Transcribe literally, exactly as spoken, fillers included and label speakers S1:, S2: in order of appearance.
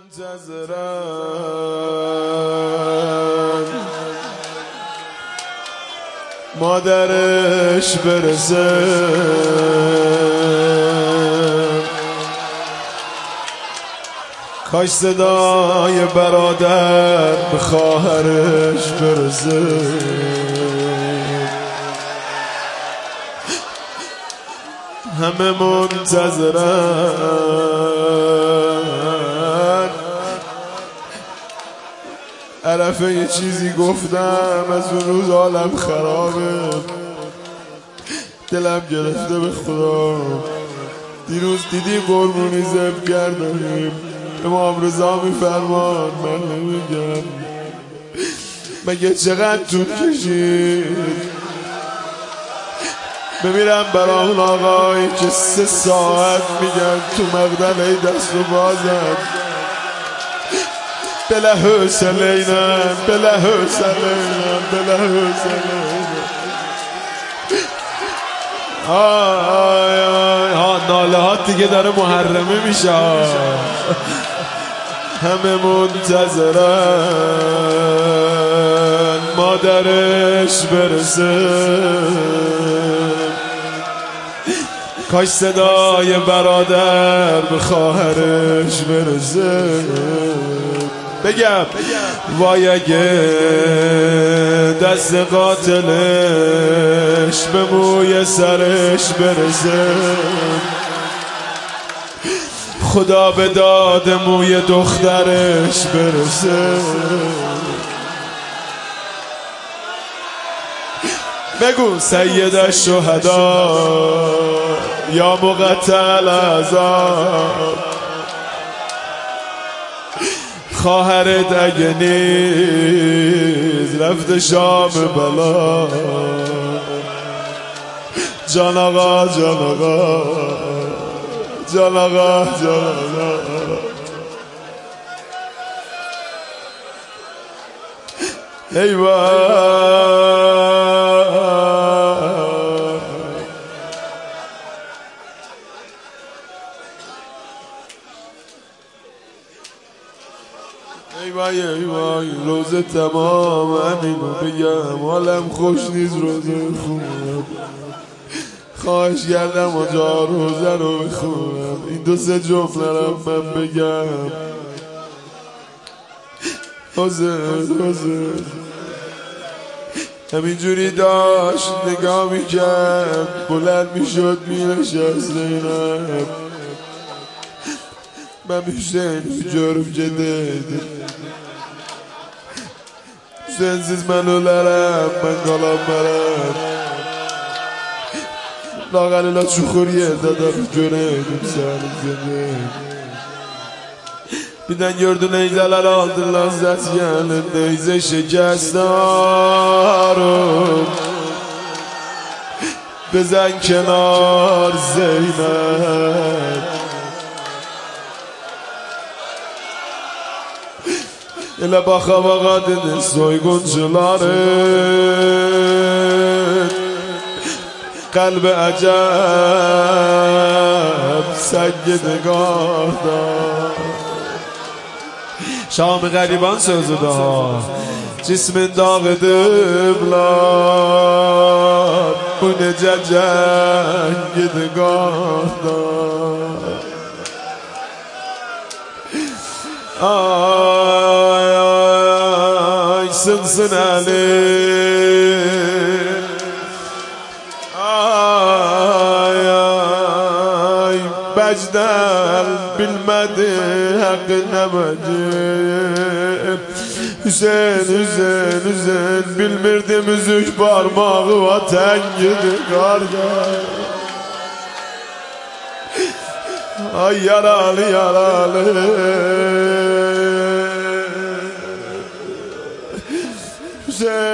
S1: منتظرم مادرش برسه، کاش صدای برادر به خواهرش برسه. همه منتظرن. عرفه یه چیزی گفتم از اون روز حالم خرابه، دلم گرفته به خدا. دیروز دیدی قربونی ذبح کردیم، امام رضا میفرمان من نمیگم مگه چقدر طول کشید بمیرم برا اون آقایی که سه ساعت میگن تو مقدمه دست و بازم بله حسلینم بله حسلینم بله حسلینم. آی آی ها ناله ها دیگه داره محرمه میشه. همه منتظرن مادرش برسه، کاش صدای برادر به خواهرش برسه. بگم وای اگه دست قاتلش به موی سرش برسه، خدا به داد موی دخترش برسه. بگو سید الشهدا یا مقتل عذاب، خواهرت اگه نیز رفت شام بلا. جان آقا جان آقا جان آقا جان آقا. ای وای ای وای ای وای روزه تمام همینو بگم، حالم خوش نیست روزه خونم، خواهش کردم آجا روزه رو بخونم. این دو سه جمله رو من بگم. روزه روزه همینجوری داشت نگاه میکرد، بلند میشد میرشد زینب. من بیشتر جرم جده sensiz ben ölerim, ben kalamlarım. Lağalıyla çukur yerde de göreydim seni seni. Birden gördün eyzeler aldın lazzet gelin, eyze şekestarım. Bezen kenar Zeynep. Elə baxa baxa dedin soyğuncuların qəlbi əcəb səngi niqahda. Şam-ı qəriban sözü da cismin dağıdıblar, bu necə cəngi niqahda. Ay ay sınsın elim, ay ay becdel bilmedi hakkı nemecim. Hüseyin Hüseyin Hüseyin bilmirdi müzik parmağı vatan gidi kardeş. Ay yaralı yaralı Hüseyin